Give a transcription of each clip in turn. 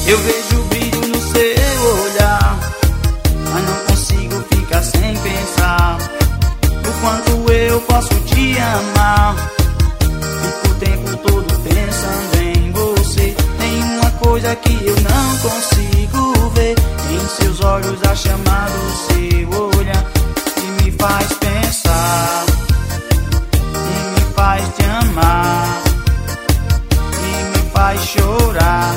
Eu vejo o brilho no seu olhar, mas não consigo ficar sem pensar o quanto eu posso te amar. Fico o tempo todo pensando em você. Tem uma coisa que eu não consigo ver em seus olhos, a chama do seu olhar, que me faz pensar e me faz te amar e me faz chorar.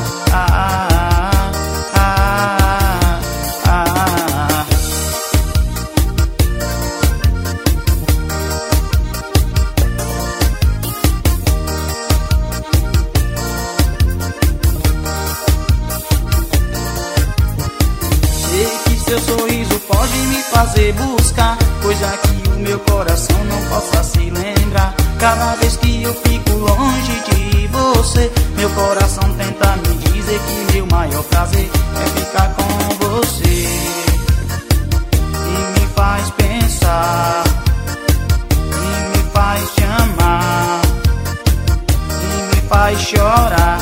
Seu sorriso pode me fazer buscar coisa que o meu coração não possa se lembrar. Cada vez que eu fico longe de você, meu coração tenta me dizer que meu maior prazer é ficar com você. E me faz pensar, e me faz te amar, e me faz chorar.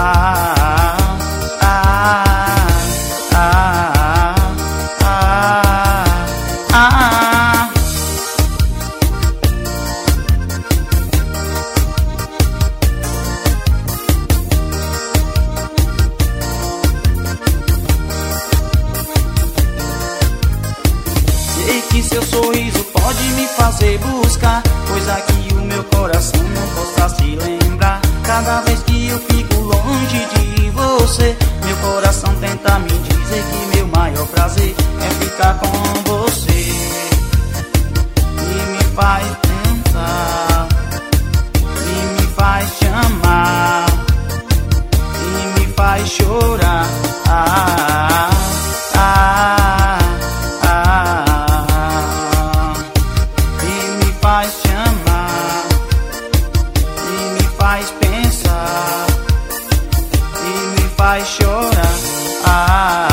Sei que seu sorriso pode me fazer buscar coisa que o meu coração não possa se lembrar. Cada vez que eu fico longe de você, meu coração tenta me dizer que meu maior prazer é ficar com você. E me faz pensar, e me faz te amar, e me faz chorar. Faz te amar e me faz pensar e me faz chorar.